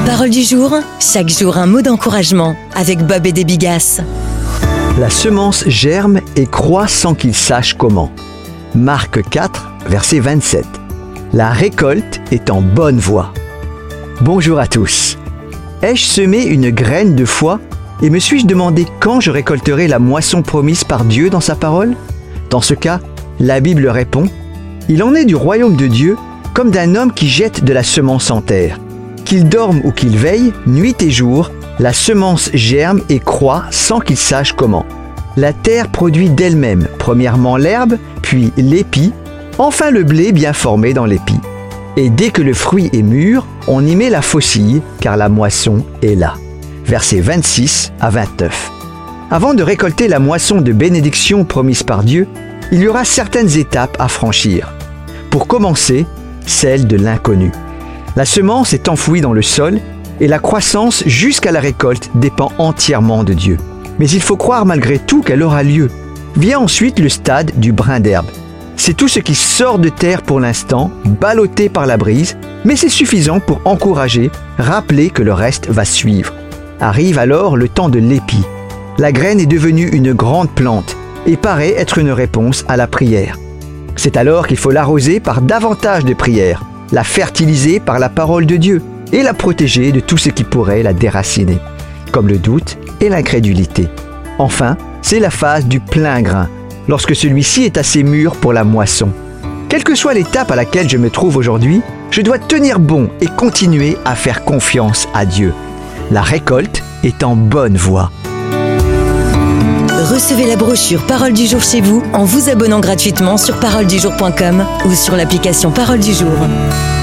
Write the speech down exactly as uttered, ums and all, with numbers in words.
Parole du jour, chaque jour un mot d'encouragement avec Bob et des Bigasses. La semence germe et croît sans qu'il sache comment. Marc quatre, verset vingt-sept. La récolte est en bonne voie. Bonjour à tous. Ai-je semé une graine de foi et me suis-je demandé quand je récolterai la moisson promise par Dieu dans sa parole? Dans ce cas, la Bible répond: il en est du royaume de Dieu comme d'un homme qui jette de la semence en terre. Qu'il dorme ou qu'il veille, nuit et jour, la semence germe et croît sans qu'il sache comment. La terre produit d'elle-même, premièrement l'herbe, puis l'épi, enfin le blé bien formé dans l'épi. Et dès que le fruit est mûr, on y met la faucille, car la moisson est là. Versets vingt-six à vingt-neuf. Avant de récolter la moisson de bénédiction promise par Dieu, il y aura certaines étapes à franchir. Pour commencer, celle de l'inconnu. La semence est enfouie dans le sol et la croissance jusqu'à la récolte dépend entièrement de Dieu. Mais il faut croire malgré tout qu'elle aura lieu. Vient ensuite le stade du brin d'herbe. C'est tout ce qui sort de terre pour l'instant, ballotté par la brise, mais c'est suffisant pour encourager, rappeler que le reste va suivre. Arrive alors le temps de l'épi. La graine est devenue une grande plante et paraît être une réponse à la prière. C'est alors qu'il faut l'arroser par davantage de prières, la fertiliser par la parole de Dieu et la protéger de tout ce qui pourrait la déraciner, comme le doute et l'incrédulité. Enfin, c'est la phase du plein grain, lorsque celui-ci est assez mûr pour la moisson. Quelle que soit l'étape à laquelle je me trouve aujourd'hui, je dois tenir bon et continuer à faire confiance à Dieu. La récolte est en bonne voie. Recevez la brochure Parole du jour chez vous en vous abonnant gratuitement sur parole du jour point com ou sur l'application Parole du jour.